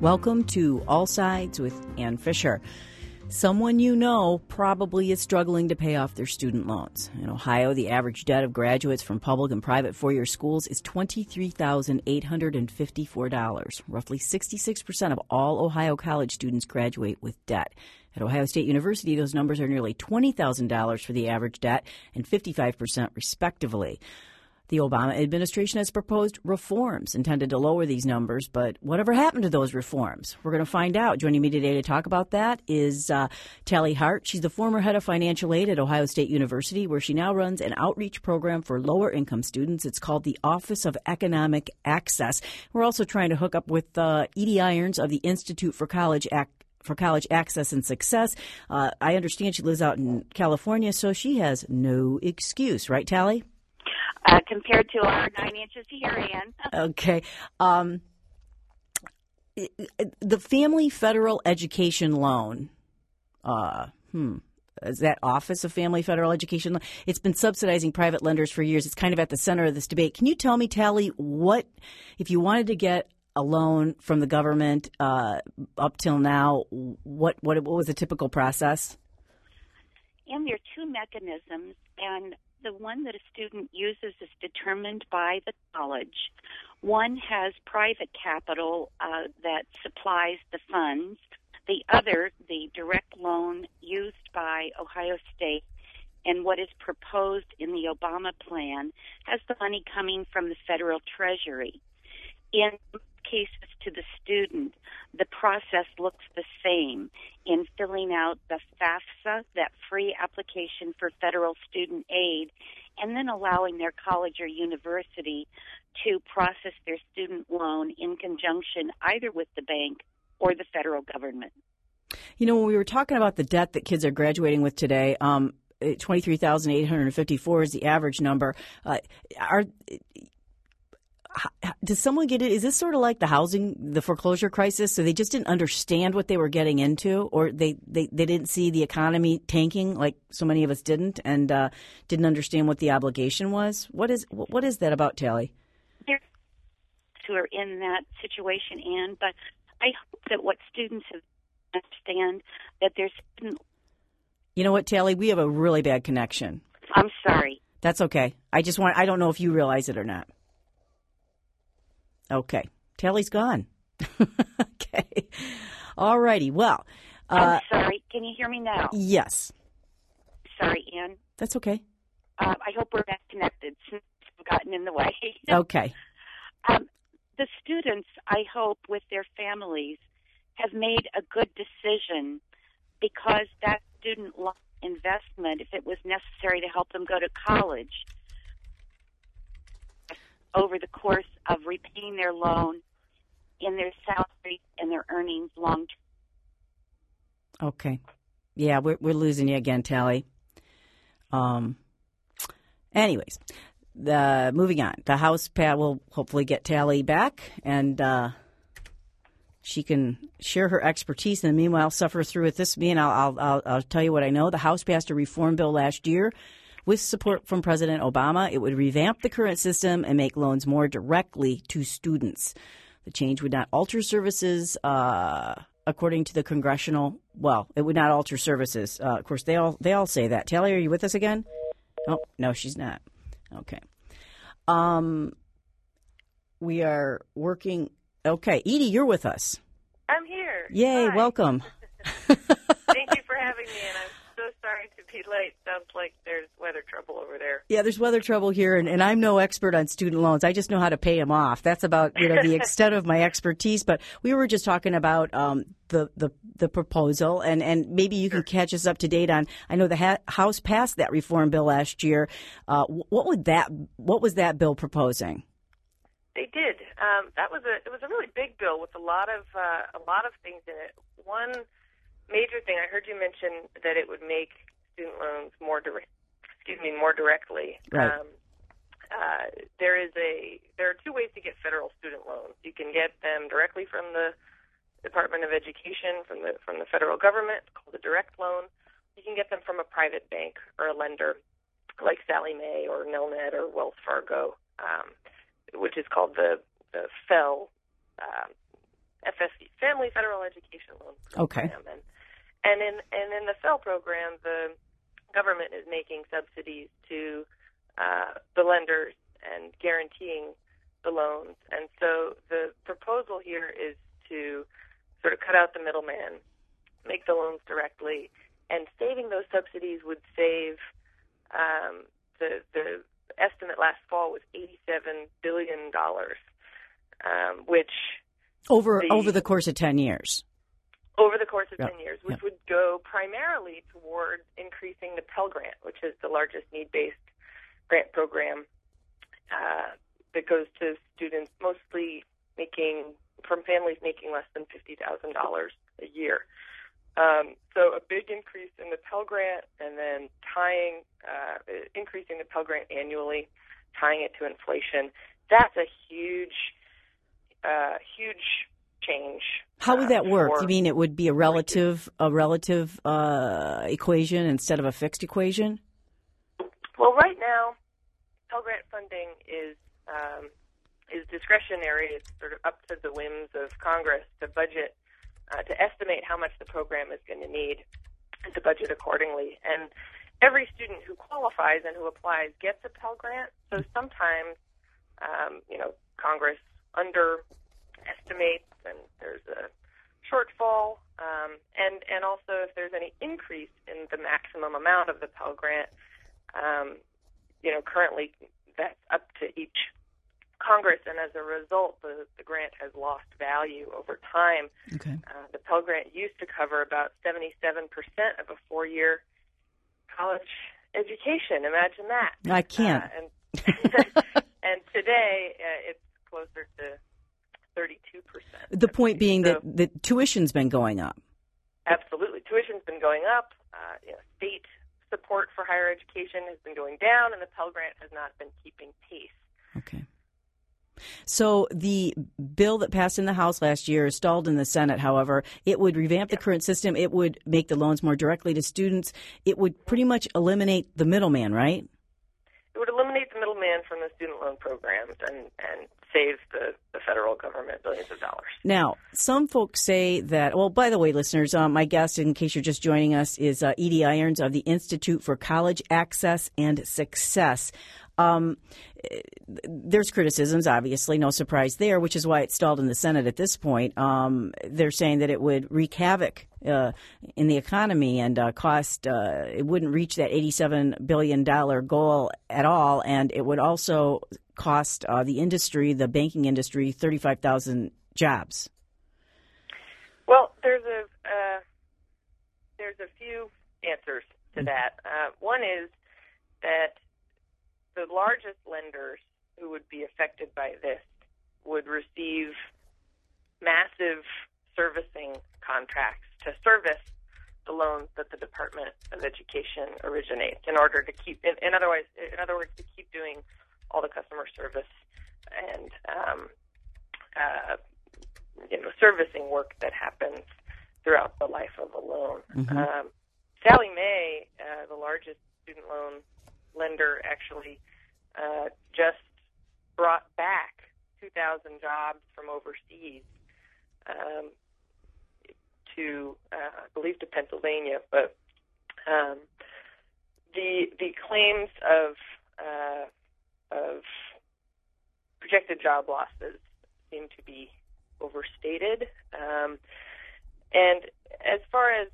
Welcome to All Sides with Ann Fisher. Someone you know probably is struggling to pay off their student loans. In Ohio, the average debt of graduates from public and private four-year schools is $23,854. Roughly 66% of all Ohio college students graduate with debt. At Ohio State University, those numbers are nearly $20,000 for the average debt and 55% respectively. The Obama administration has proposed reforms intended to lower these numbers, but whatever happened to those reforms? We're going to find out. Joining me today to talk about that is Tally Hart. She's the former head of financial aid at Ohio State University, where she now runs an outreach program for lower-income students. It's called the Office of Economic Access. We're also trying to hook up with Edie Irons of the Institute for College Access and Success. I understand she lives out in California, so she has no excuse. Right, Tally? Compared to our 9 inches here, Ann. Okay. The Family Federal Education Loan, is that Office of Family Federal Education Loan? It's been subsidizing private lenders for years. It's kind of at the center of this debate. Can you tell me, Tally, what, if you wanted to get a loan from the government up till now, what was the typical process? And there are two mechanisms, and the one that a student uses is determined by the college. One has private capital that supplies the funds. The other, the direct loan used by Ohio State, and what is proposed in the Obama plan, has the money coming from the federal treasury. In cases to the student, the process looks the same in filling out the FAFSA, that free application for federal student aid, and then allowing their college or university to process their student loan in conjunction either with the bank or the federal government. You know, when we were talking about the debt that kids are graduating with today, $23,854 is the average number. Does someone get it? Is this sort of like the foreclosure crisis? So they just didn't understand what they were getting into, or they didn't see the economy tanking like so many of us didn't, and didn't understand what the obligation was? What is that about, Tally? There's who are in that situation, Ann, but I hope that what students have understand that there's... You know what, Tally? We have a really bad connection. I'm sorry. That's okay. I don't know if you realize it or not. Okay. Tally's gone. Okay. All righty. Well. I'm sorry. Can you hear me now? Yes. Sorry, Ann. That's okay. I hope we're back connected since we've gotten in the way. Okay. The students, I hope, with their families, have made a good decision because that student loan investment, if it was necessary to help them go to college, over the course of repaying their loan in their salary and their earnings long term. Okay. Yeah, we're losing you again, Tally. Anyways, moving on. The House will hopefully get Tally back, and she can share her expertise, and meanwhile suffer through with this. And I'll tell you what I know. The House passed a reform bill last year with support from President Obama. It would revamp the current system and make loans more directly to students. The change would not alter services, according to the congressional. Well, it would not alter services. Of course, they all say that. Tally, are you with us again? Oh, no, she's not. Okay. We are working. Okay, Edie, you're with us. I'm here. Yay! Hi. Welcome. Thank you for having me, and I'm so sorry to be late. Sounds like there's weather trouble over there. Yeah, there's weather trouble here, and I'm no expert on student loans. I just know how to pay them off. That's about the extent of my expertise. But we were just talking about the proposal, and maybe you can catch us up to date on. I know the House passed that reform bill last year. What was that bill proposing? They did. It was a really big bill with a lot of things in it. One major thing, I heard you mention that it would make student loans more directly. Right. There are two ways to get federal student loans. You can get them directly from the Department of Education, from the federal government. It's called a direct loan. You can get them from a private bank or a lender like Sallie Mae or Nelnet or Wells Fargo, which is called the FFEL FFE, Family Federal Education Loan Program. Okay. And in the FFEL program, the government is making subsidies to the lenders and guaranteeing the loans. And so the proposal here is to sort of cut out the middleman, make the loans directly, and saving those subsidies would save the estimate last fall was $87 billion, which over the course of 10 years. Over the course of 10 years, which Yep. would go primarily toward increasing the Pell Grant, which is the largest need-based grant program that goes to students mostly from families making less than $50,000 a year. So a big increase in the Pell Grant, and then increasing the Pell Grant annually, tying it to inflation. That's a huge change. How would that work? You mean it would be a relative equation instead of a fixed equation? Well, right now, Pell Grant funding is discretionary. It's sort of up to the whims of Congress to budget, to estimate how much the program is going to need, and to budget accordingly. And every student who qualifies and who applies gets a Pell Grant. So sometimes, Congress underestimates, and there's a shortfall. And also, if there's any increase in the maximum amount of the Pell Grant, currently that's up to each Congress, and as a result, the grant has lost value over time. Okay. The Pell Grant used to cover about 77% of a 4-year college education. Imagine that. I can't. And today, it's closer to 32%. The point being that the tuition's been going up. Absolutely. Tuition's been going up. State support for higher education has been going down, and the Pell Grant has not been keeping pace. Okay. So the bill that passed in the House last year is stalled in the Senate, however. It would revamp the current system. It would make the loans more directly to students. It would pretty much eliminate the middleman, right? It would eliminate the middleman from the student loan programs and save the federal government billions of dollars. Now, some folks say that, well, by the way, listeners, my guest, in case you're just joining us, is Edie Irons of the Institute for College Access and Success. There's criticisms, obviously, no surprise there, which is why it's stalled in the Senate at this point. They're saying that it would wreak havoc in the economy and cost, it wouldn't reach that $87 billion goal at all, and it would also cost the industry, the banking industry, 35,000 jobs. Well, there's a few answers to that. One is that the largest lenders who would be affected by this would receive massive servicing contracts to service the loans that the Department of Education originates in order to keep, in other words, to keep doing all the customer service and servicing work that happens throughout the life of a loan. Mm-hmm. Sallie Mae, the largest student loan lender, actually just brought back 2,000 jobs from overseas to, I believe, to Pennsylvania. But the claims of projected job losses seem to be overstated. And as far as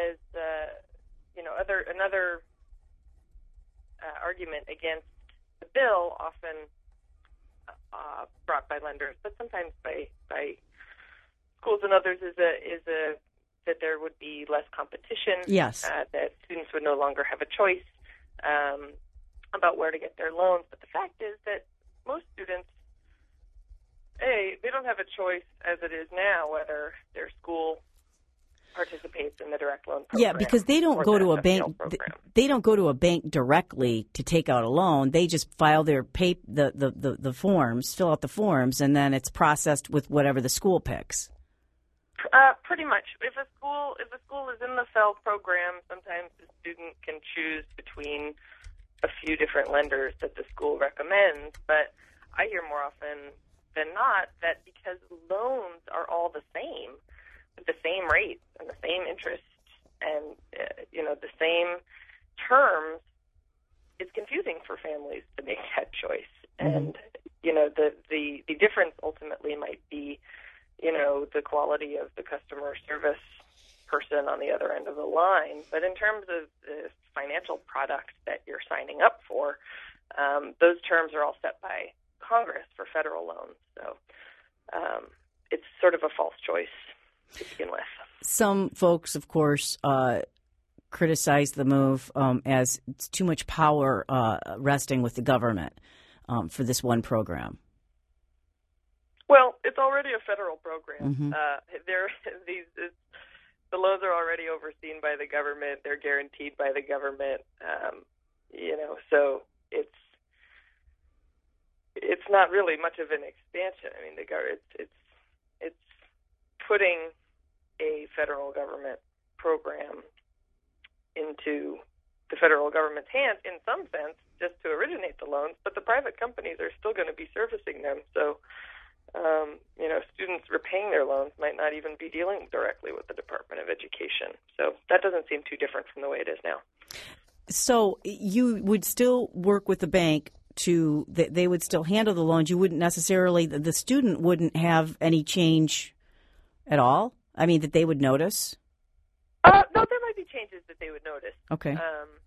another argument against the bill, often brought by lenders, but sometimes by schools and others, is that there would be less competition. Yes. That students would no longer have a choice about where to get their loans. But the fact is that most students, they don't have a choice as it is now whether their school participates in the direct loan program. Yeah, because they don't go to a bank. They don't go to a bank directly to take out a loan. They just file their the forms, fill out the forms, and then it's processed with whatever the school picks. Pretty much. If a school is in the FFEL program, sometimes the student can choose between a few different lenders that the school recommends. But I hear more often than not that because loans are all the same, with the same rates and the same interest and the same terms, it's confusing for families to make that choice. And the difference ultimately might be the quality of the customer service person on the other end of the line. But in terms of the financial product that you're signing up for, those terms are all set by Congress for federal loans. So it's sort of a false choice to begin with. Some folks, of course, criticize the move as it's too much power resting with the government for this one program. Well, it's already a federal program. Mm-hmm. The loans are already overseen by the government. They're guaranteed by the government. So it's not really much of an expansion. I mean, it's putting a federal government program into the federal government's hands in some sense, just to originate the loans, but the private companies are still going to be servicing them. So, students repaying their loans might not even be dealing directly with the Department of Education. So that doesn't seem too different from the way it is now. So you would still work with the bank they would still handle the loans. You wouldn't necessarily, the student wouldn't have any change at all? I mean, that they would notice? No, there might be changes that they would notice. Okay.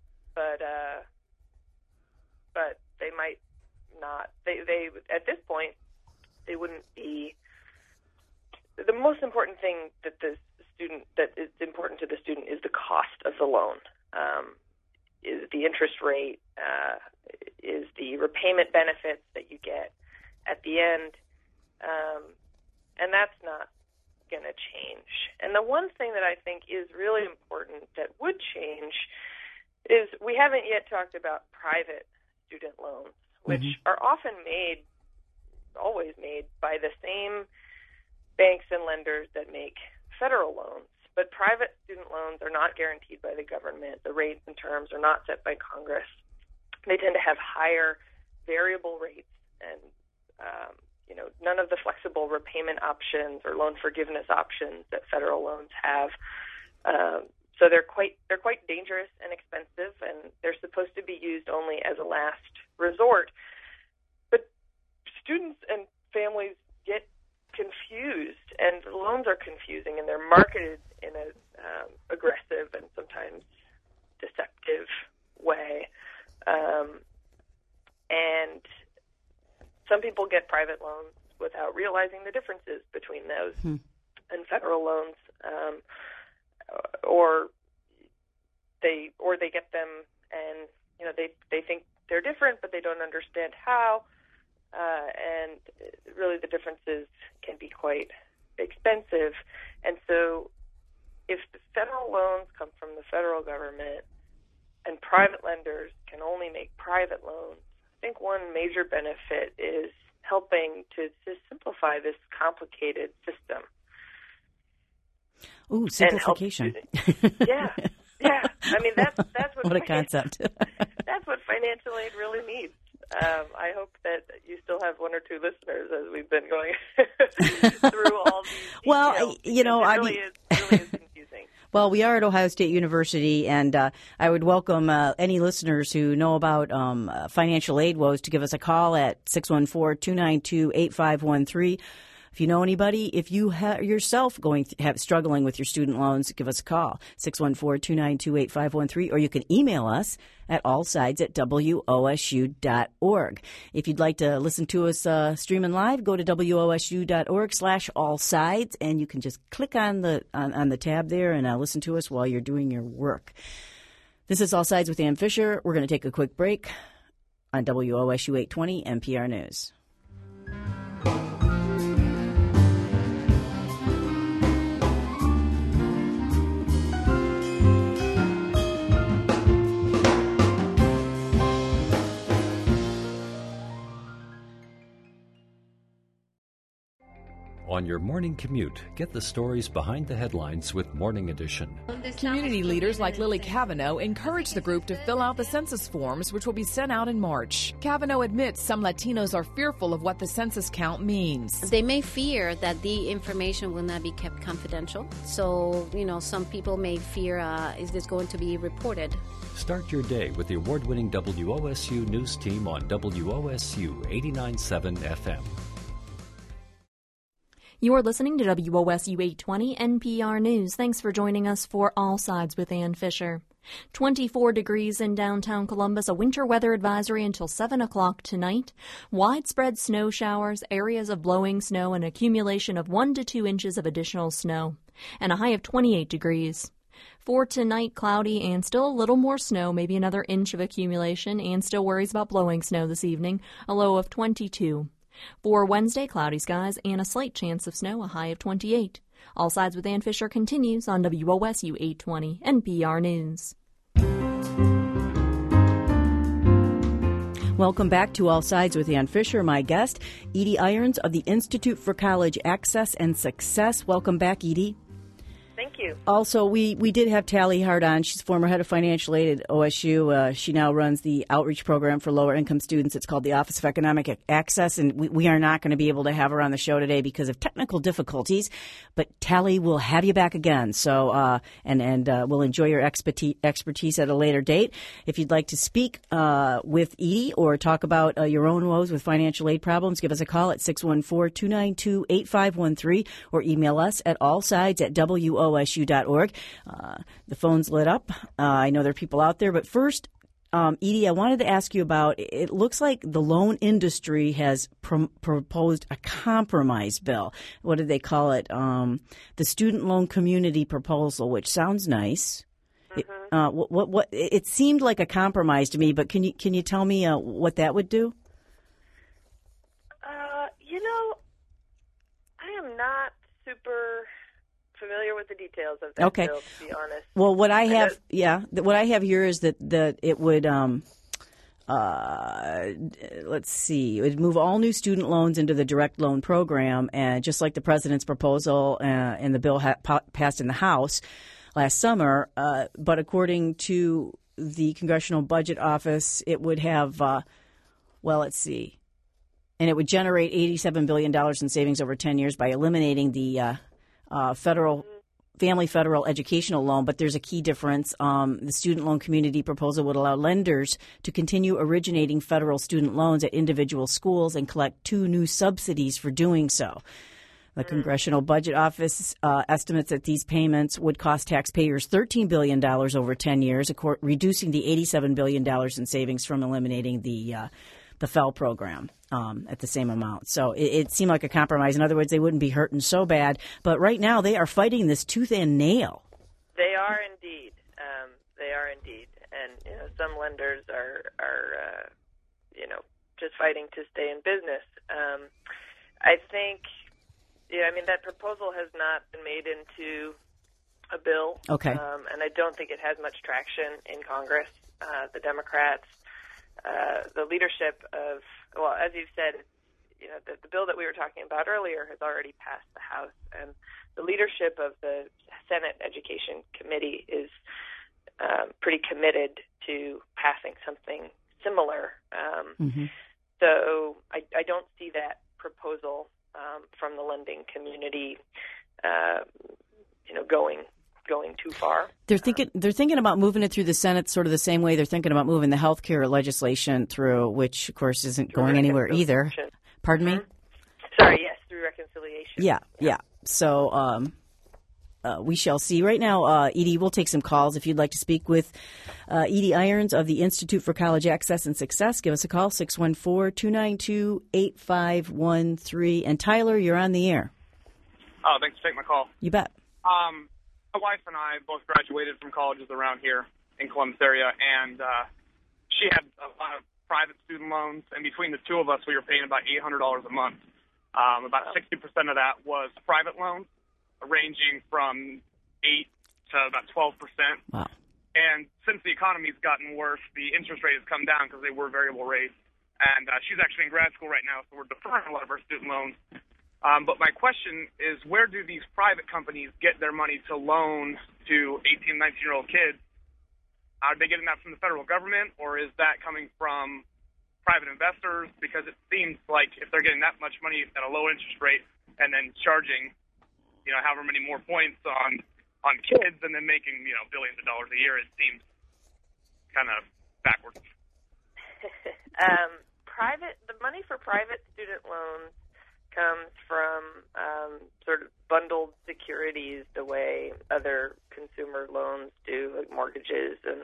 But they might not. They at this point, they wouldn't be. The most important thing that is important to the student is the cost of the loan, is the interest rate, is the repayment benefits that you get at the end, and that's not going to change. And the one thing that I think is really important that would change is we haven't yet talked about private student loans, which are often always made by the same banks and lenders that make federal loans. But private student loans are not guaranteed by the government. The rates and terms are not set by Congress. They tend to have higher variable rates and none of the flexible repayment options or loan forgiveness options that federal loans have. So they're quite dangerous and expensive, and they're supposed to be used only as a last resort. But students and families get confused, and the loans are confusing, and they're marketed in an aggressive and sometimes deceptive way. And some people get private loans without realizing the differences between those and federal loans, or they get them and they think they're different, but they don't understand how, and really the differences can be quite expensive. And so if the federal loans come from the federal government and private lenders can only make private loans, I think one major benefit is helping to simplify this complicated system. Ooh, simplification. Yeah. I mean, that's what a concept. That's what financial aid really needs. I hope that you still have one or two listeners as we've been going through all these details. Well, it really is confusing. Well, we are at Ohio State University, and I would welcome any listeners who know about financial aid woes to give us a call at 614-292-8513. If you know anybody, if you yourself struggling with your student loans, give us a call, 614-292-8513, or you can email us at allsides@wosu.org. If you'd like to listen to us streaming live, go to wosu.org/allsides, and you can just click on the tab there and listen to us while you're doing your work. This is All Sides with Ann Fisher. We're going to take a quick break on WOSU 820 NPR News. On your morning commute, get the stories behind the headlines with Morning Edition. Community leaders like Lily Cavanaugh encourage the group to fill out the census forms, which will be sent out in March. Cavanaugh admits some Latinos are fearful of what the census count means. They may fear that the information will not be kept confidential. So, some people may fear, is this going to be reported? Start your day with the award-winning WOSU News team on WOSU 89.7 FM. You're listening to WOSU 820 NPR News. Thanks for joining us for All Sides with Ann Fisher. 24 degrees in downtown Columbus, a winter weather advisory until 7 o'clock tonight. Widespread snow showers, areas of blowing snow, and accumulation of 1 to 2 inches of additional snow. And a high of 28 degrees. For tonight, cloudy and still a little more snow, maybe another inch of accumulation, and still worries about blowing snow this evening, a low of 22. For Wednesday, cloudy skies and a slight chance of snow, a high of 28. All Sides with Ann Fisher continues on WOSU 820 NPR News. Welcome back to All Sides with Ann Fisher. My guest, Edie Irons of the Institute for College Access and Success. Welcome back, Edie. Thank you. Also, we did have Tally Hart on. She's former head of financial aid at OSU. She now runs the outreach program for lower-income students. It's called the Office of Economic Access, and we are not going to be able to have her on the show today because of technical difficulties. But Tally will have you back again. So, and we'll enjoy your expertise at a later date. If you'd like to speak with Edie or talk about your own woes with financial aid problems, give us a call at 614-292-8513 or email us at allsides@WOSU.org. The phone's lit up. I know there are people out there. But first, Edie, I wanted to ask you about, it looks like the loan industry has proposed a compromise bill. What did they call it? The Student Loan Community Proposal, which sounds nice. Mm-hmm. It seemed like a compromise to me, but can you tell me what that would do? I am not super familiar with the details of that bill, to be honest. Well, what I have here is that it would, let's see, it would move all new student loans into the direct loan program, and just like the president's proposal and the bill passed in the House last summer. But according to the Congressional Budget Office, it would have, let's see, and it would generate $87 billion in savings over 10 years by eliminating the federal educational loan. But there's a key difference. The student loan community proposal would allow lenders to continue originating federal student loans at individual schools and collect 2 new subsidies for doing so. The Congressional Budget Office estimates that these payments would cost taxpayers $13 billion over 10 years, reducing the $87 billion in savings from eliminating the FEL program at the same amount. So it seemed like a compromise. In other words, they wouldn't be hurting so bad. But right now they are fighting this tooth and nail. They are indeed. And some lenders are just fighting to stay in business. I think, that proposal has not been made into a bill. Okay. And I don't think it has much traction in Congress. The Democrats, the leadership of, as you've said, the bill that we were talking about earlier has already passed the House, and the leadership of the Senate Education Committee is pretty committed to passing something similar. So I don't see that proposal from the lending community, going too far. They're thinking about moving it through the Senate sort of the same way they're thinking about moving the health care legislation through, which of course isn't going anywhere either. Pardon me? Sorry, yes, through reconciliation. Yeah. So we shall see. Right now, Edie, we'll take some calls. If you'd like to speak with Edie Irons of the Institute for College Access and Success, give us a call, 614-292-8513. And Tyler, you're on the air. Oh, thanks for taking my call. You bet. My wife and I both graduated from colleges around here in Columbus area, and she had a lot of private student loans, and between the two of us, we were paying about $800 a month. About 60% of that was private loans, ranging from 8 to about 12%. Wow. And since the economy's gotten worse, the interest rate has come down because they were variable rates. And she's actually in grad school right now, so we're deferring a lot of her student loans. But my question is, where do these private companies get their money to loan to 18, 19-year-old kids? Are they getting that from the federal government, or is that coming from private investors? Because it seems like if they're getting that much money at a low interest rate and then charging, however many more points on kids and then making, billions of dollars a year, it seems kind of backwards. The money for private student loans comes from sort of bundled securities, the way other consumer loans do, like mortgages, and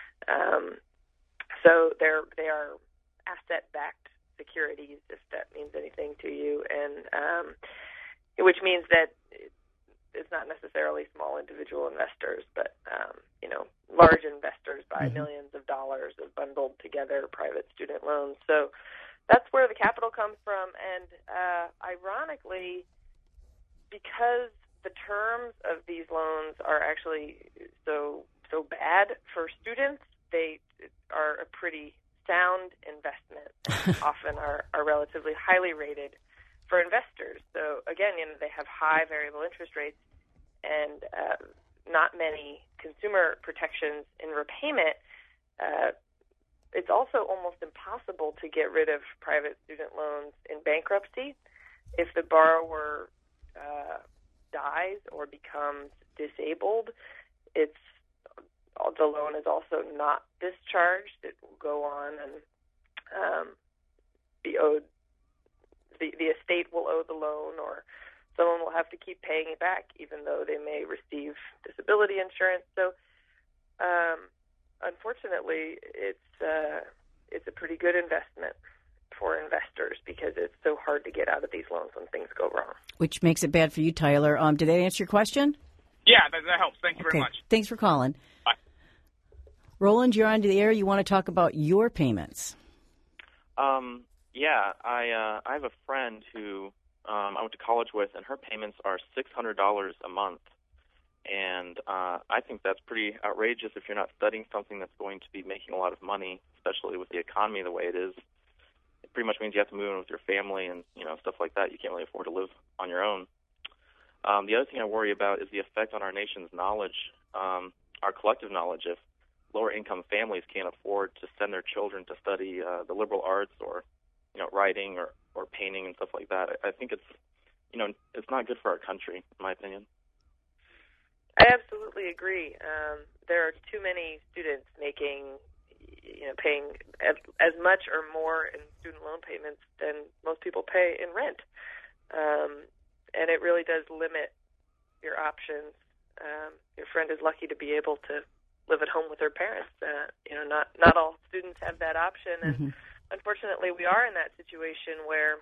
so they are asset-backed securities, if that means anything to you, and which means that it's not necessarily small individual investors, but large investors buy millions of dollars of bundled together private student loans. So that's where the capital comes from, and ironically, because the terms of these loans are actually so bad for students, they are a pretty sound investment, and often are relatively highly rated for investors. So again, they have high variable interest rates and not many consumer protections in repayment. It's also almost impossible to get rid of private student loans in bankruptcy. If the borrower dies or becomes disabled, the loan is also not discharged. It will go on and be owed. The estate will owe the loan, or someone will have to keep paying it back, even though they may receive disability insurance. So, unfortunately, it's a pretty good investment for investors because it's so hard to get out of these loans when things go wrong. Which makes it bad for you, Tyler. Did that answer your question? Yeah, that helps. Thank you very much. Thanks for calling. Bye. Roland, you're on to the air. You want to talk about your payments? Yeah, I have a friend who I went to college with, and her payments are $600 a month. And I think that's pretty outrageous if you're not studying something that's going to be making a lot of money, especially with the economy the way it is. It pretty much means you have to move in with your family and, stuff like that. You can't really afford to live on your own. The other thing I worry about is the effect on our nation's knowledge, our collective knowledge. If lower-income families can't afford to send their children to study the liberal arts or, writing or painting and stuff like that, I think it's not good for our country, in my opinion. I absolutely agree. There are too many students paying as much or more in student loan payments than most people pay in rent. And it really does limit your options. Your friend is lucky to be able to live at home with her parents. Not all students have that option, and unfortunately, we are in that situation where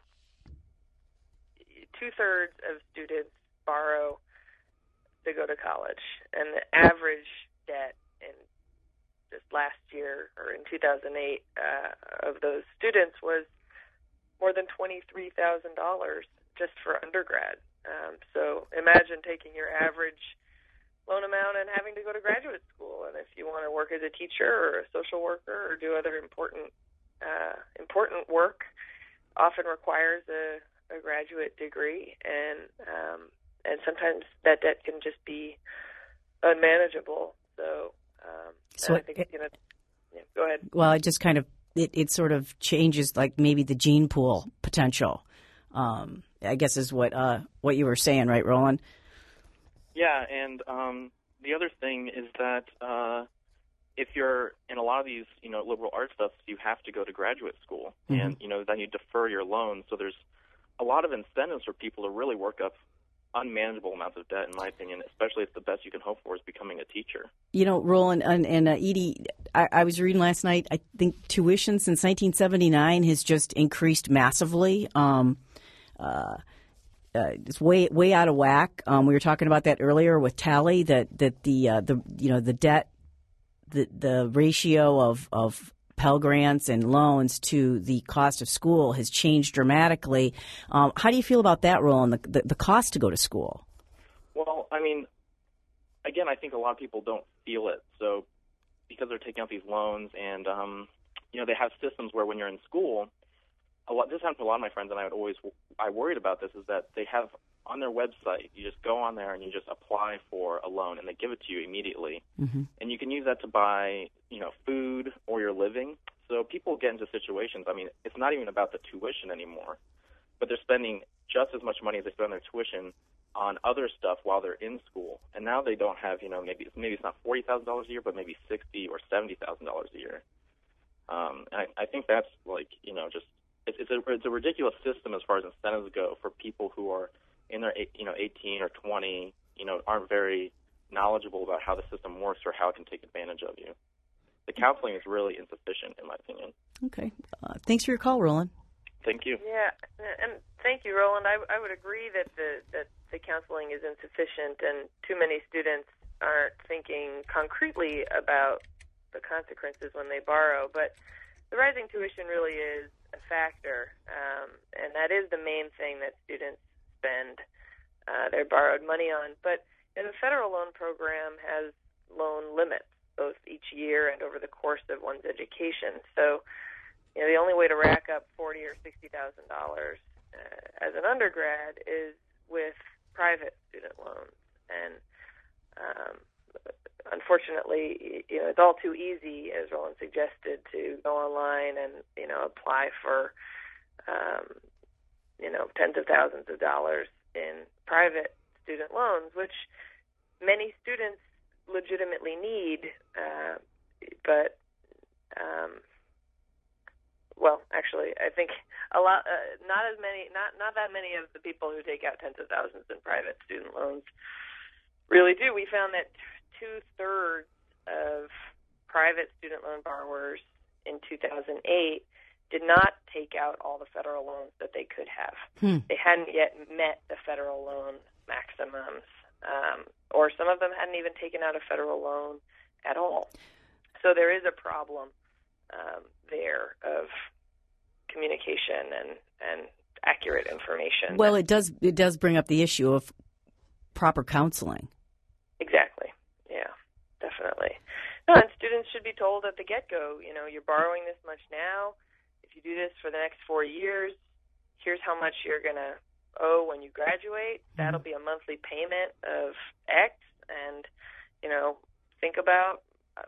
2/3 of students borrow to go to college, and the average debt in this last year, or in 2008, of those students was more than $23,000 just for undergrad. So imagine taking your average loan amount and having to go to graduate school, and if you want to work as a teacher or a social worker or do other important work, often requires a graduate degree, and sometimes that debt can just be unmanageable. So I think go ahead. Well, it just kind of it sort of changes, like maybe the gene pool potential. I guess is what you were saying, right, Roland? Yeah, and the other thing is that if you're in a lot of these, liberal arts stuff, you have to go to graduate school, and then you defer your loan. So there's a lot of incentives for people to really work up unmanageable amounts of debt, in my opinion, especially if the best you can hope for is becoming a teacher. Roland and Edie, I was reading last night, I think tuition since 1979 has just increased massively. It's way out of whack. We were talking about that earlier with Tally, that the debt, the ratio of Pell Grants and loans to the cost of school has changed dramatically. How do you feel about that, Roland, the cost to go to school? Well, I mean, again, I think a lot of people don't feel it. So because they're taking out these loans and, they have systems where when you're in school, this happened to a lot of my friends, and I worried about this, is that they have on their website, you just go on there and you just apply for a loan, and they give it to you immediately. Mm-hmm. And you can use that to buy, food or your living. So people get into situations, I mean, it's not even about the tuition anymore, but they're spending just as much money as they spend on their tuition on other stuff while they're in school. And now they don't have, maybe it's not $40,000 a year, but maybe $60,000 or $70,000 a year. And I think that's just it's a ridiculous system as far as incentives go for people who are in their 18 or 20, aren't very knowledgeable about how the system works or how it can take advantage of you. The counseling is really insufficient, in my opinion. Okay. Thanks for your call, Roland. Thank you. Yeah, and thank you, Roland. I would agree that the counseling is insufficient, and too many students aren't thinking concretely about the consequences when they borrow. But the rising tuition really is a factor, and that is the main thing that students spend their borrowed money on. But the federal loan program has loan limits, both each year and over the course of one's education. So, the only way to rack up $40,000 or $60,000 as an undergrad is with private student loans. And unfortunately, it's all too easy, as Roland suggested, to go online and apply for tens of thousands of dollars in private student loans, which many students legitimately need, but actually, I think a lot, not that many of the people who take out tens of thousands in private student loans really do. We found that 2/3 of private student loan borrowers in 2008 did not take out all the federal loans that they could have. They hadn't yet met the federal loan maximums, or some of them hadn't even taken out a federal loan at all. So there is a problem there of communication and accurate information. Well, it does bring up the issue of proper counseling. Exactly. Yeah, definitely. No, and students should be told at the get-go, you're borrowing this much now. If you do this for the next 4 years, here's how much you're going to owe when you graduate. That'll be a monthly payment of X, and, think about,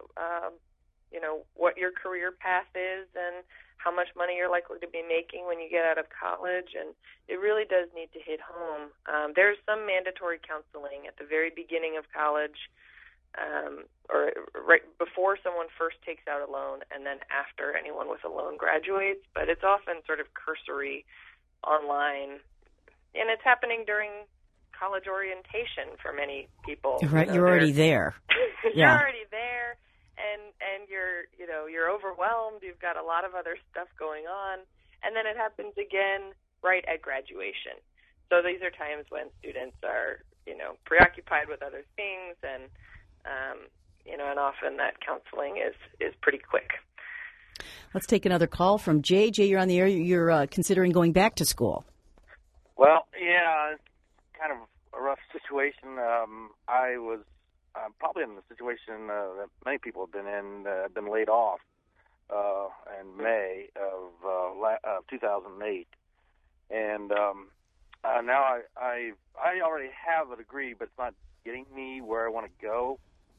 what your career path is and how much money you're likely to be making when you get out of college. And it really does need to hit home. There's some mandatory counseling at the very beginning of college, or right before someone first takes out a loan, and then after anyone with a loan graduates. But it's often sort of cursory online, and it's happening during college orientation for many people. Right, you're already there. You're already there, and you're overwhelmed. You've got a lot of other stuff going on, and then it happens again right at graduation. So these are times when students are, preoccupied with other things, and and often that counseling is pretty quick. Let's take another call from Jay. Jay, you're on the air. You're considering going back to school. Well, yeah, it's kind of a rough situation. I was probably in the situation that many people have been in, been laid off in May of 2008. And now I already have a degree, but it's not getting me where I want to go.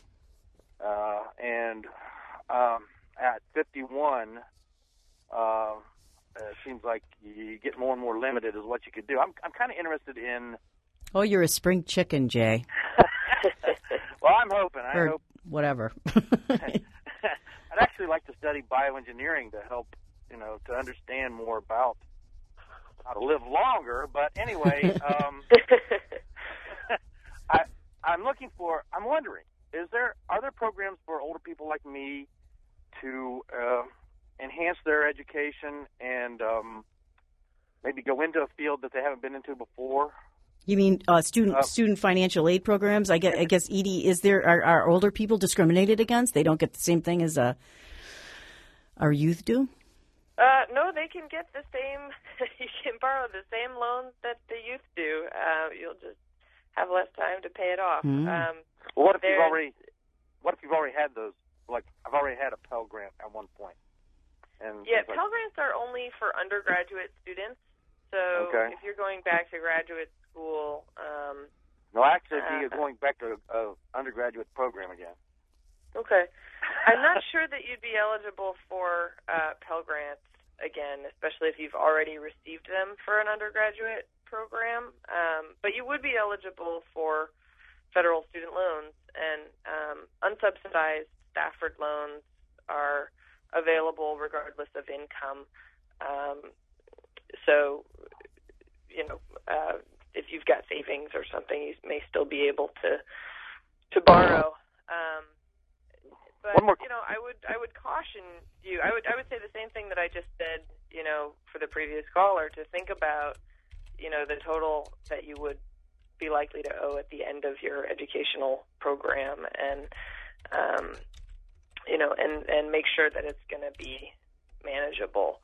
And at 51, it seems like you get more and more limited as what you could do. I'm kind of interested in... Oh, you're a spring chicken, Jay. Well, I'm hoping. I hope whatever. I'd actually like to study bioengineering to help, to understand more about how to live longer. But anyway, I'm wondering, are there programs for older people like me to enhance their education and maybe go into a field that they haven't been into before? You mean student financial aid programs? I guess, Edie, are older people discriminated against? They don't get the same thing as our youth do? No, they can get the same. You can borrow the same loans that the youth do. You'll just have less time to pay it off. Well, what if you've already had those? Like, I've already had a Pell Grant at one point. Yeah, Pell Grants are only for undergraduate students. So if you're going back to graduate school... no, actually, you're going back to an undergraduate program again. Okay. I'm not sure that you'd be eligible for Pell Grants again, especially if you've already received them for an undergraduate program. But you would be eligible for federal student loans, and unsubsidized Stafford loans are available regardless of income. So, if you've got savings or something, you may still be able to borrow. But I would caution you. I would say the same thing that I just said, for the previous caller, to think about, the total that you would be likely to owe at the end of your educational program, and and make sure that it's going to be manageable.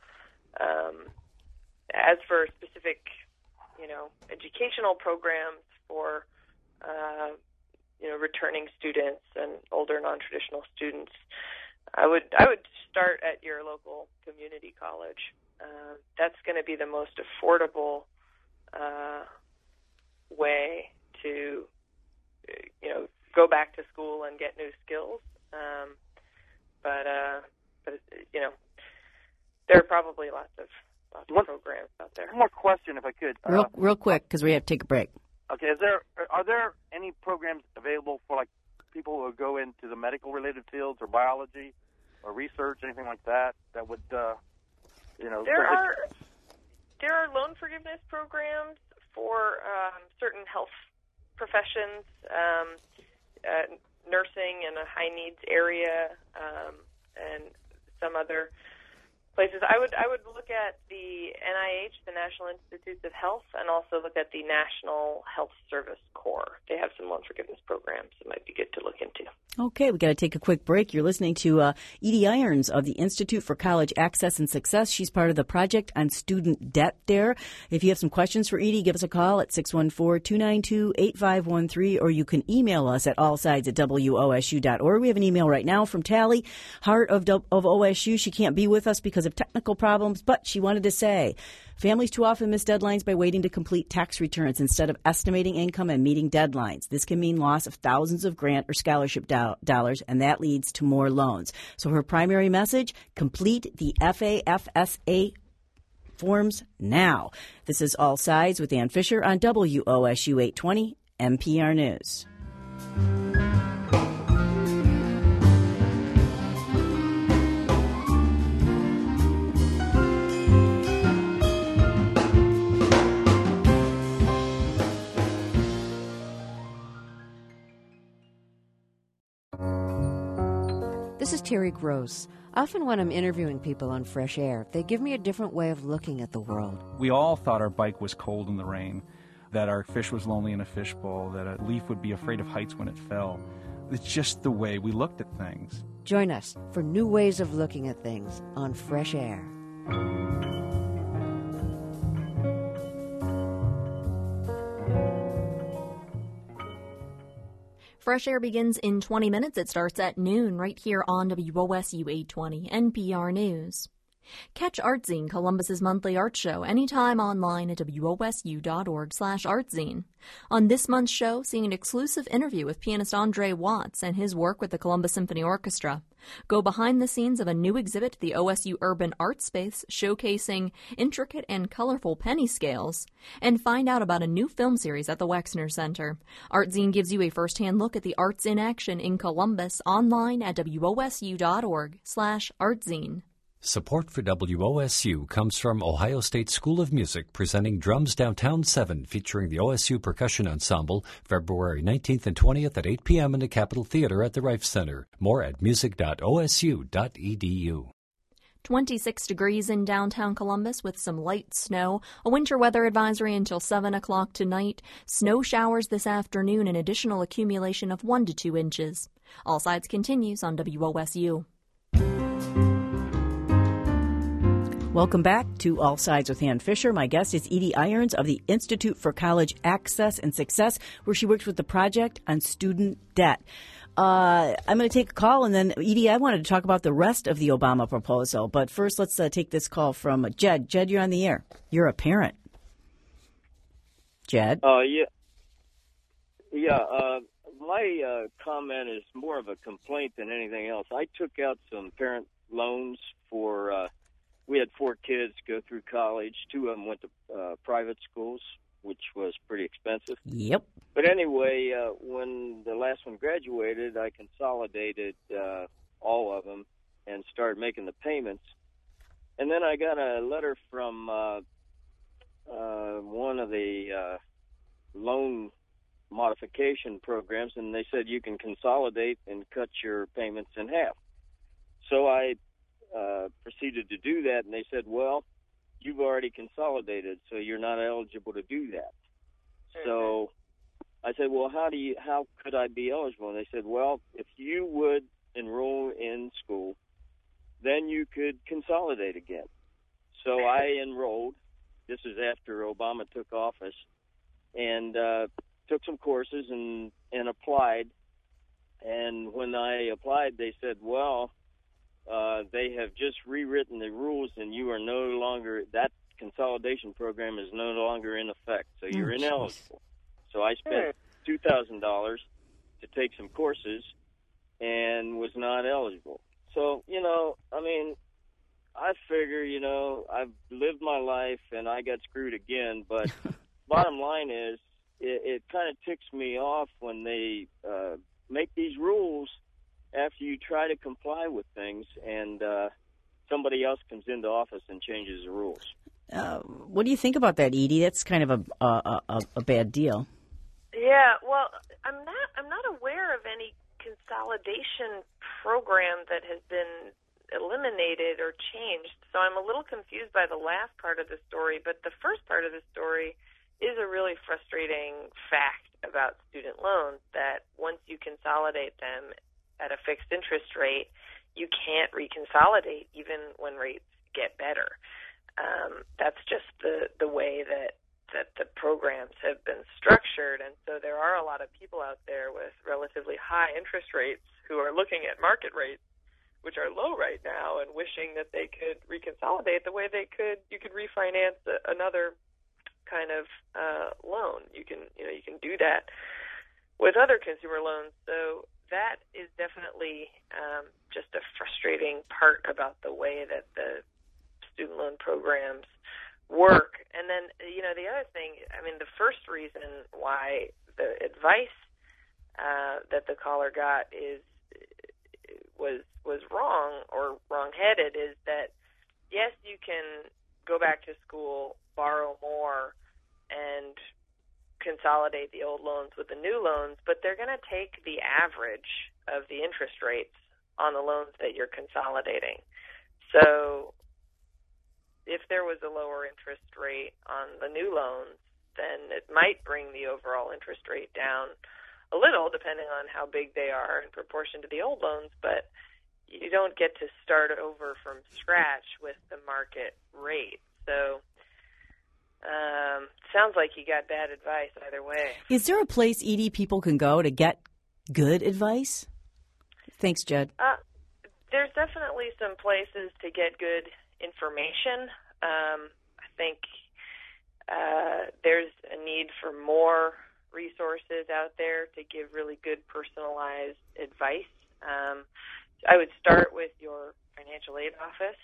As for specific, educational programs for returning students and older non-traditional students, I would start at your local community college. That's going to be the most affordable way to go back to school and get new skills. But there are probably lots of programs out there. One more question, if I could. Real quick, because we have to take a break. Okay, are there any programs available for people who go into the medical related fields or biology or research, anything like that would There are loan forgiveness programs for certain health professions, nursing in a high needs area, and some other places. I would look at the NIH, the National Institutes of Health, and also look at the National Health Service Corps. They have some loan forgiveness programs that might be good to look into. Okay, we got to take a quick break. You're listening to Edie Irons of the Institute for College Access and Success. She's part of the project on student debt there. If you have some questions for Edie, give us a call at 614-292-8513, or you can email us at allsides@wosu.org. We have an email right now from Tally, Heart of OSU. She can't be with us because of technical problems, but she wanted to say, families too often miss deadlines by waiting to complete tax returns instead of estimating income and meeting deadlines. This can mean loss of thousands of grant or scholarship dollars, and that leads to more loans. So her primary message, complete the FAFSA forms now. This is All Sides with Ann Fisher on WOSU 820 NPR News. This is Terry Gross. Often when I'm interviewing people on Fresh Air, they give me a different way of looking at the world. We all thought our bike was cold in the rain, that our fish was lonely in a fishbowl, that a leaf would be afraid of heights when it fell. It's just the way we looked at things. Join us for new ways of looking at things on Fresh Air. Fresh Air begins in 20 minutes. It starts at noon right here on WOSU 820 NPR News. Catch Artzine, Columbus's monthly art show, anytime online at wosu.org/artzine. On this month's show, see an exclusive interview with pianist Andre Watts and his work with the Columbus Symphony Orchestra. Go behind the scenes of a new exhibit, the OSU Urban Art Space, showcasing intricate and colorful penny scales, and find out about a new film series at the Wexner Center. Artzine gives you a first-hand look at the arts in action in Columbus online at wosu.org/artzine. Support for WOSU comes from Ohio State School of Music, presenting Drums Downtown 7, featuring the OSU Percussion Ensemble, February 19th and 20th at 8 p.m. in the Capitol Theater at the Rife Center. More at music.osu.edu. 26 degrees in downtown Columbus with some light snow. A winter weather advisory until 7 o'clock tonight. Snow showers this afternoon, an additional accumulation of 1 to 2 inches. All Sides continues on WOSU. Welcome back to All Sides with Ann Fisher. My guest is Edie Irons of the Institute for College Access and Success, where she works with the project on student debt. I'm going to take a call, and then, Edie, I wanted to talk about the rest of the Obama proposal. But first, let's take this call from Jed. Jed, you're on the air. You're a parent. Jed? My comment is more of a complaint than anything else. I took out some parent loans for, we had 4 kids go through college. 2 of them went to private schools, which was pretty expensive. Yep. But anyway, when the last one graduated, I consolidated all of them and started making the payments. And then I got a letter from one of the loan modification programs, and they said you can consolidate and cut your payments in half. So I proceeded to do that, and they said, well, you've already consolidated, so you're not eligible to do that. Mm-hmm. So I said, well, how could I be eligible? And they said, well, if you would enroll in school, then you could consolidate again. So I enrolled. This is after Obama took office, and took some courses and applied. And when I applied, they said, well, they have just rewritten the rules, and you are no longer, that consolidation program is no longer in effect, so you're ineligible. So I spent $2,000 to take some courses and was not eligible. So, I figure, I've lived my life and I got screwed again, but bottom line is, it kind of ticks me off when they make these rules after you try to comply with things, and somebody else comes into office and changes the rules. What do you think about that, Edie? That's kind of a bad deal. Yeah, well, I'm not aware of any consolidation program that has been eliminated or changed, so I'm a little confused by the last part of the story, but the first part of the story is a really frustrating fact about student loans, that once you consolidate them at a fixed interest rate, you can't reconsolidate even when rates get better. That's just the way that the programs have been structured, and so there are a lot of people out there with relatively high interest rates who are looking at market rates, which are low right now, and wishing that they could reconsolidate the way you could refinance another kind of loan. You can do that with other consumer loans. So that is definitely just a frustrating part about the way that the student loan programs work. And then, the other thing, the first reason why the advice that the caller got was wrong or wrong-headed is that, yes, you can go back to school, borrow more, and consolidate the old loans with the new loans, but they're going to take the average of the interest rates on the loans that you're consolidating. So if there was a lower interest rate on the new loans, then it might bring the overall interest rate down a little, depending on how big they are in proportion to the old loans, but you don't get to start over from scratch with the market rate. So sounds like you got bad advice either way. Is there a place, Edie, people can go to get good advice? Thanks, Jed. There's definitely some places to get good information. I think there's a need for more resources out there to give really good personalized advice. I would start with your financial aid office.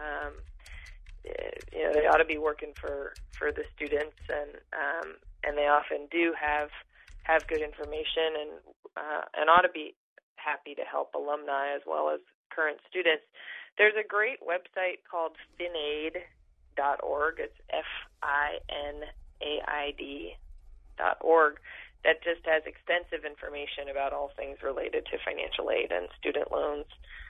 They ought to be working for the students, and they often do have good information, and ought to be happy to help alumni as well as current students. There's a great website called finaid.org. It's FINAID.org that just has extensive information about all things related to financial aid and student loans.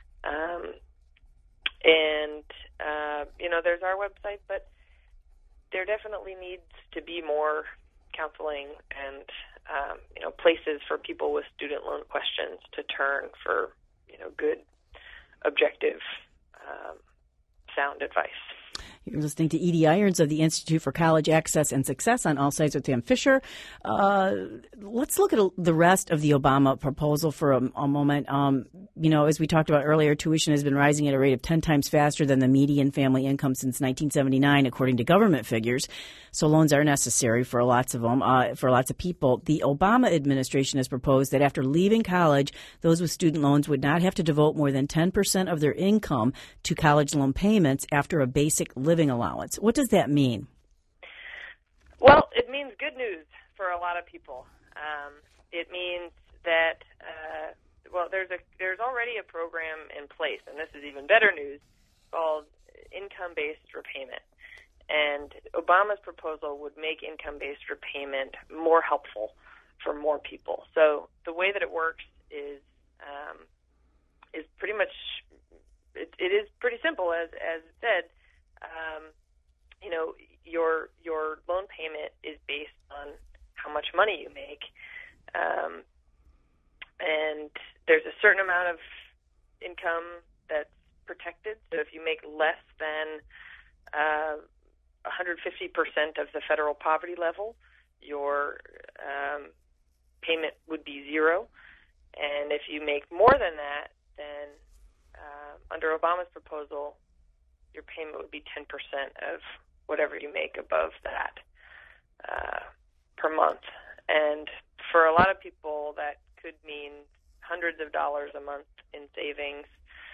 There's our website, but there definitely needs to be more counseling and, places for people with student loan questions to turn for, good, objective, sound advice. You're listening to Edie Irons of the Institute for College Access and Success on All Sides with Ann Fisher. Let's look at the rest of the Obama proposal for a moment. As we talked about earlier, tuition has been rising at a rate of 10 times faster than the median family income since 1979, according to government figures. So loans are necessary for lots of them, for lots of people. The Obama administration has proposed that after leaving college, those with student loans would not have to devote more than 10% of their income to college loan payments after a basic living allowance. What does that mean? Well, it means good news for a lot of people. It means that there's already a program in place, and this is even better news, called income-based repayment. And Obama's proposal would make income-based repayment more helpful for more people. So the way that it works is pretty much it is pretty simple, as it said. Your loan payment is based on how much money you make, and there's a certain amount of income that's protected. So if you make less than 150% of the federal poverty level, your payment would be zero. And if you make more than that, then under Obama's proposal, your payment would be 10% of whatever you make above that per month. And for a lot of people, that could mean hundreds of dollars a month in savings.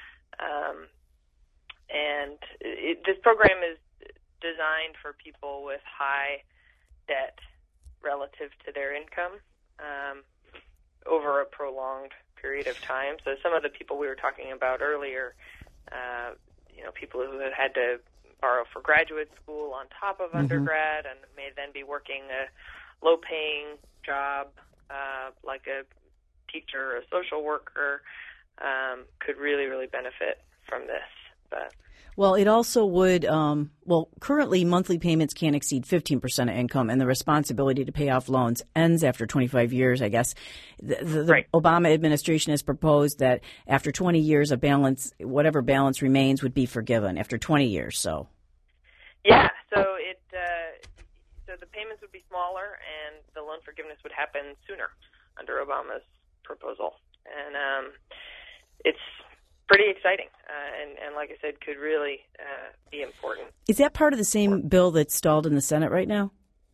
This program is designed for people with high debt relative to their income over a prolonged period of time. So some of the people we were talking about earlier, people who had to borrow for graduate school on top of undergrad and may then be working a low-paying job like a teacher or a social worker, could really, really benefit from this. Well, it also would, currently monthly payments can't exceed 15% of income, and the responsibility to pay off loans ends after 25 years, I guess. The Obama administration has proposed that after 20 years, whatever balance remains would be forgiven after 20 years, so. Yeah, so the payments would be smaller, and the loan forgiveness would happen sooner under Obama's proposal. And it's pretty exciting, and like I said, could really be important. Is that part of the same bill that's stalled in the Senate right now?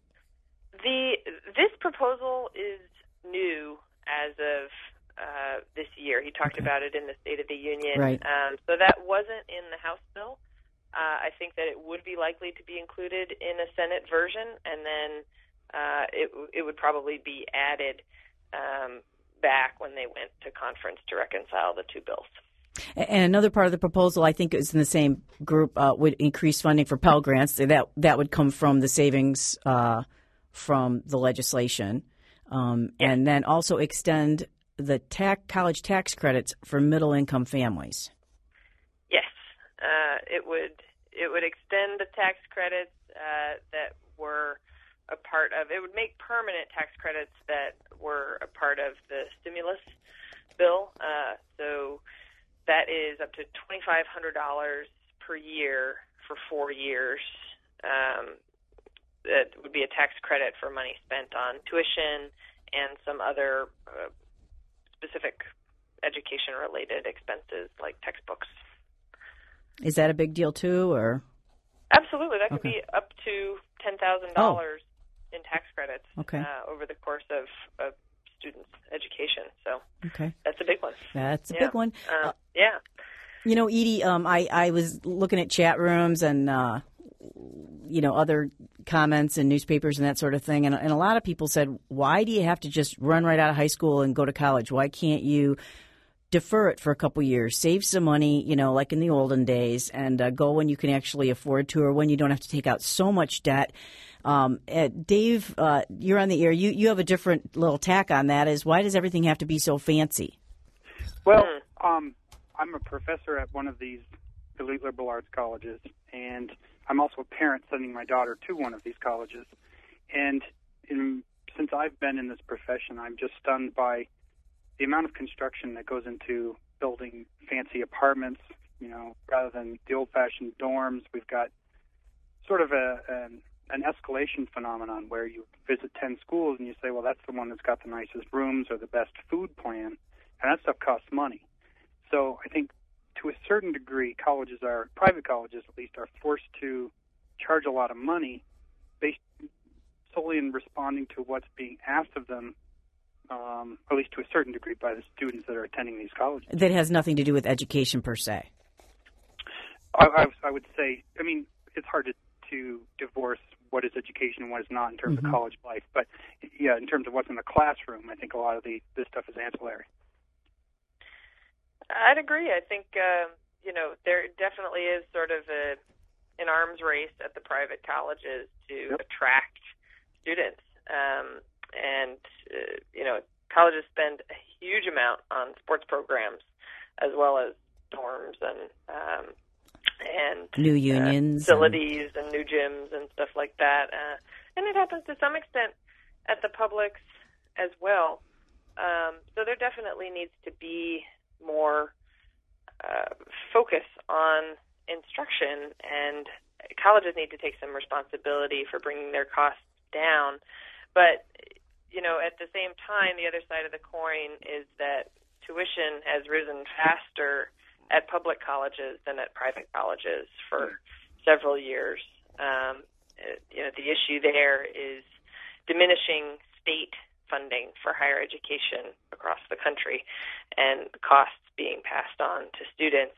This proposal is new as of this year. He talked about it in the State of the Union. Right. So that wasn't in the House bill. I think that it would be likely to be included in a Senate version, and then it would probably be added back when they went to conference to reconcile the two bills. And another part of the proposal, I think, is in the same group, would increase funding for Pell Grants. That would come from the savings from the legislation, and then also extend the college tax credits for middle-income families. Yes, it would extend the tax credits that were a part of. It would make permanent tax credits that were a part of the stimulus bill. So that is up to $2,500 per year for 4 years. That would be a tax credit for money spent on tuition and some other specific education-related expenses like textbooks. Is that a big deal too, or? Absolutely, that could be up to $10,000 in tax credits over the course of students' education. So that's a big one. That's a big one. Yeah. Edie, I was looking at chat rooms and other comments in newspapers and that sort of thing, and a lot of people said, "Why do you have to just run right out of high school and go to college? Why can't you defer it for a couple years, save some money, like in the olden days, and go when you can actually afford to, or when you don't have to take out so much debt?" Dave, you're on the air. You have a different little tack on that. Is why does everything have to be so fancy? Well, I'm a professor at one of these elite liberal arts colleges, and I'm also a parent sending my daughter to one of these colleges. And since I've been in this profession, I'm just stunned by the amount of construction that goes into building fancy apartments, rather than the old-fashioned dorms. We've got sort of an escalation phenomenon where you visit 10 schools and you say, well, that's the one that's got the nicest rooms or the best food plan, and that stuff costs money. So I think to a certain degree, private colleges at least, are forced to charge a lot of money based solely in responding to what's being asked of them, at least to a certain degree, by the students that are attending these colleges. That has nothing to do with education per se. I would say, I mean, it's hard to divorce what is education and what is not in terms of college life. But, yeah, in terms of what's in the classroom, I think a lot of this stuff is ancillary. I'd agree. I think, there definitely is sort of an arms race at the private colleges to attract students. Colleges spend a huge amount on sports programs as well as dorms and new unions, facilities and new gyms and stuff like that. And it happens to some extent at the publics as well. So there definitely needs to be more focus on instruction, and colleges need to take some responsibility for bringing their costs down. But, at the same time, the other side of the coin is that tuition has risen faster at public colleges than at private colleges for several years. The issue there is diminishing state funding for higher education across the country and costs being passed on to students.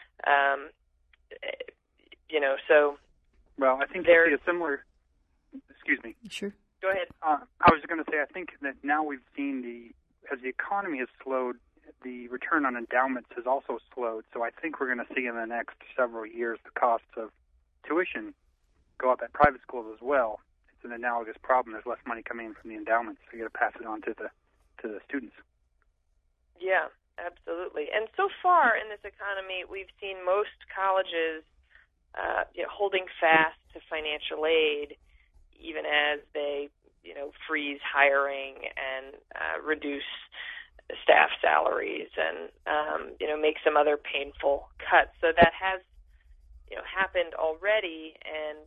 Well, I think there's a similar. Excuse me. Sure. Go ahead. I was going to say, I think that now we've seen as the economy has slowed, the return on endowments has also slowed. So I think we're going to see in the next several years the costs of tuition go up at private schools as well. It's an analogous problem. There's less money coming in from the endowments, so you got to pass it on to the students. Yeah, absolutely. And so far in this economy, we've seen most colleges holding fast to financial aid, even as they freeze hiring and reduce staff salaries and make some other painful cuts. So that has happened already, and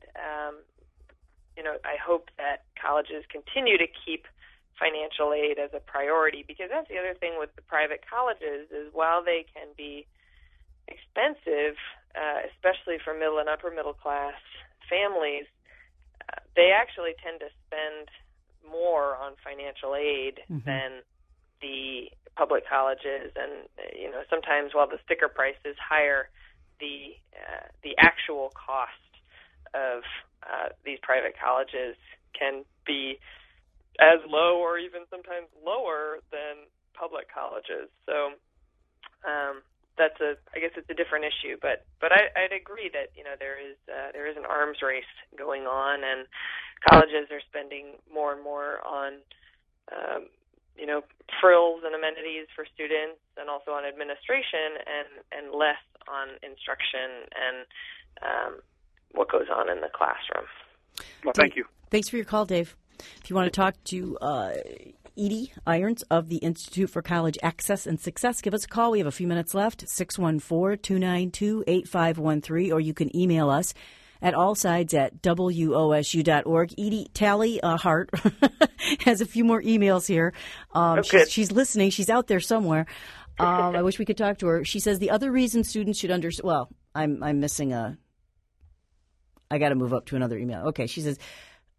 I hope that colleges continue to keep financial aid as a priority, because that's the other thing with the private colleges is while they can be expensive, especially for middle and upper middle class families, they actually tend to spend more on financial aid than the public colleges, and sometimes while the sticker price is higher, the actual cost of these private colleges can be as low or even sometimes lower than public colleges. So I guess it's a different issue, but I'd agree that there is an arms race going on, and colleges are spending more and more on frills and amenities for students, and also on administration, and less on instruction and what goes on in the classroom. Well, thank you. Thanks for your call, Dave. If you want to talk to Edie Irons of the Institute for College Access and Success, give us a call. We have a few minutes left, 614-292-8513, or you can email us at allsides@wosu.org. Edie Tally Hart has a few more emails here. She's listening. She's out there somewhere. I wish we could talk to her. She says the other reason students should understand. Well, I'm missing a. I got to move up to another email. Okay, she says.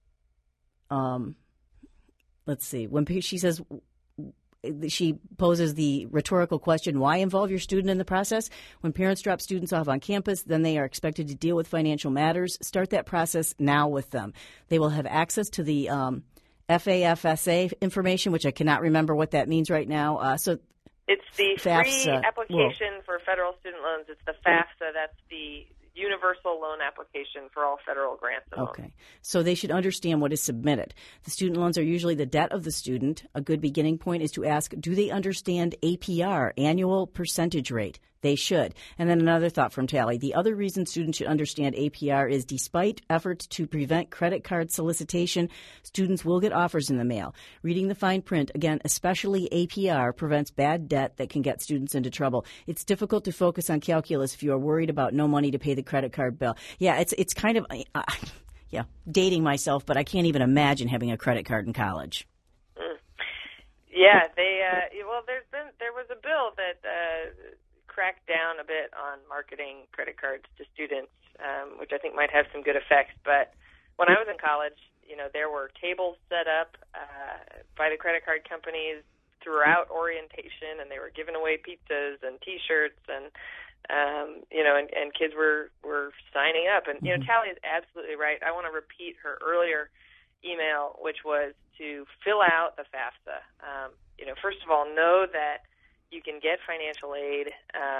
Let's see. She says. She poses the rhetorical question, why involve your student in the process? When parents drop students off on campus, then they are expected to deal with financial matters. Start that process now with them. They will have access to the FAFSA information, which I cannot remember what that means right now. So it's the FAFSA, free application for federal student loans. It's the FAFSA. That's the universal loan application for all federal grants and loans. Okay. So they should understand what is submitted. The student loans are usually the debt of the student. A good beginning point is to ask, do they understand APR, annual percentage rate? They should. And then another thought from Tally. The other reason students should understand APR is despite efforts to prevent credit card solicitation, students will get offers in the mail. Reading the fine print, again, especially APR, prevents bad debt that can get students into trouble. It's difficult to focus on calculus if you are worried about no money to pay the credit card bill. Yeah, it's kind of, dating myself, but I can't even imagine having a credit card in college. Yeah, there was a bill that cracked down a bit on marketing credit cards to students, which I think might have some good effects. But when I was in college, there were tables set up by the credit card companies throughout orientation, and they were giving away pizzas and T-shirts, and kids were signing up. And Tally is absolutely right. I want to repeat her earlier email, which was to fill out the FAFSA. First of all, know that you can get financial aid,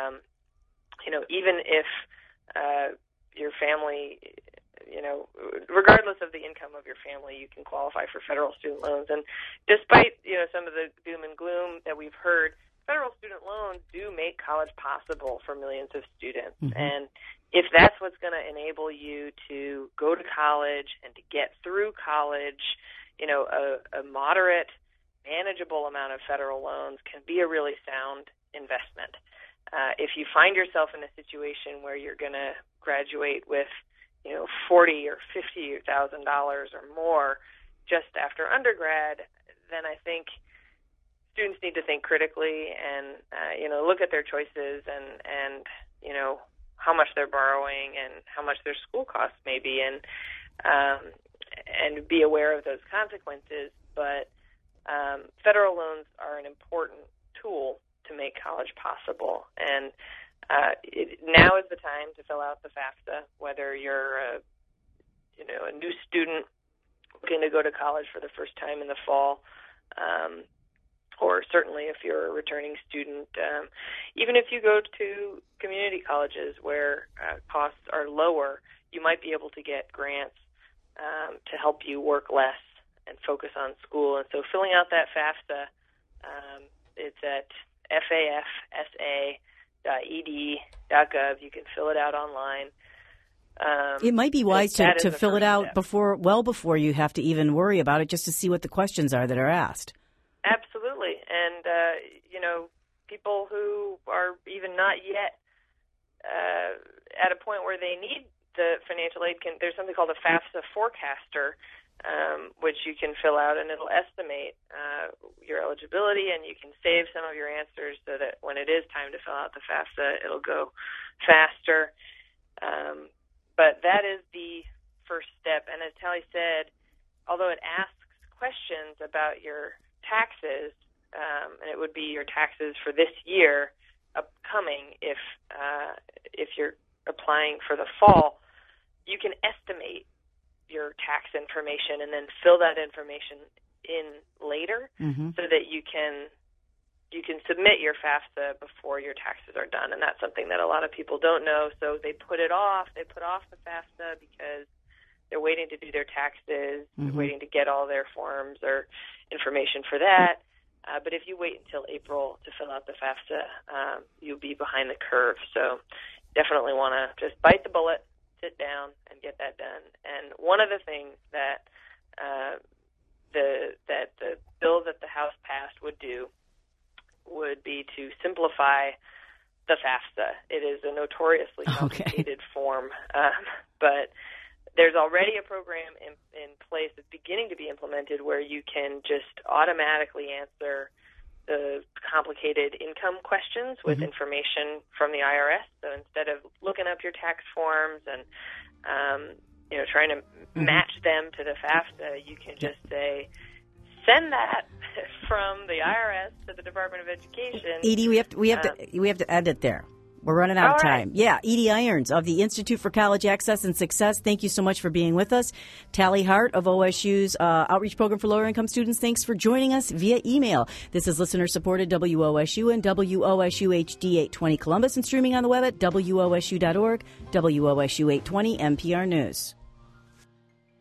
even if your family, regardless of the income of your family, you can qualify for federal student loans. And despite, some of the doom and gloom that we've heard, federal student loans do make college possible for millions of students. Mm-hmm. And if that's what's going to enable you to go to college and to get through college, a moderate, manageable amount of federal loans can be a really sound investment. If you find yourself in a situation where you're going to graduate with, $40,000 or $50,000 or more just after undergrad, then I think students need to think critically and look at their choices and how much they're borrowing and how much their school costs may be, and be aware of those consequences. But federal loans are an important tool to make college possible, and now is the time to fill out the FAFSA, whether you're a new student looking to go to college for the first time in the fall, or certainly if you're a returning student. Even if you go to community colleges where costs are lower, you might be able to get grants to help you work less and focus on school. And so filling out that FAFSA, it's at fafsa.ed.gov. You can fill it out online. It might be wise to fill it out before you have to even worry about it, just to see what the questions are that are asked. Absolutely. And, people who are even not yet at a point where they need the financial aid, there's something called a FAFSA forecaster, which you can fill out, and it'll estimate your eligibility, and you can save some of your answers so that when it is time to fill out the FAFSA, it'll go faster. But that is the first step. And as Tally said, although it asks questions about your taxes, and it would be your taxes for this year upcoming if you're applying for the fall, you can estimate your tax information and then fill that information in later, so that you can submit your FAFSA before your taxes are done. And that's something that a lot of people don't know, so they put it off. They put off the FAFSA because they're waiting to do their taxes, they're waiting to get all their forms or information for that. But if you wait until April to fill out the FAFSA, you'll be behind the curve. So definitely want to just bite the bullet, sit down, and get that done. And one of the things that the bill that the House passed would do would be to simplify the FAFSA. It is a notoriously complicated form, but there's already a program in place that's beginning to be implemented where you can just automatically answer the complicated income questions with information from the IRS. So instead of looking up your tax forms and trying to match them to the FAFSA, you can just say, send that from the IRS to the Department of Education. Edie, we have to end it there. We're running out of time. Right. Yeah, Edie Irons of the Institute for College Access and Success, thank you so much for being with us. Tally Hart of OSU's Outreach Program for Lower Income Students, thanks for joining us via email. This is listener-supported WOSU and WOSU HD 820 Columbus, and streaming on the web at WOSU.org, WOSU 820 NPR News.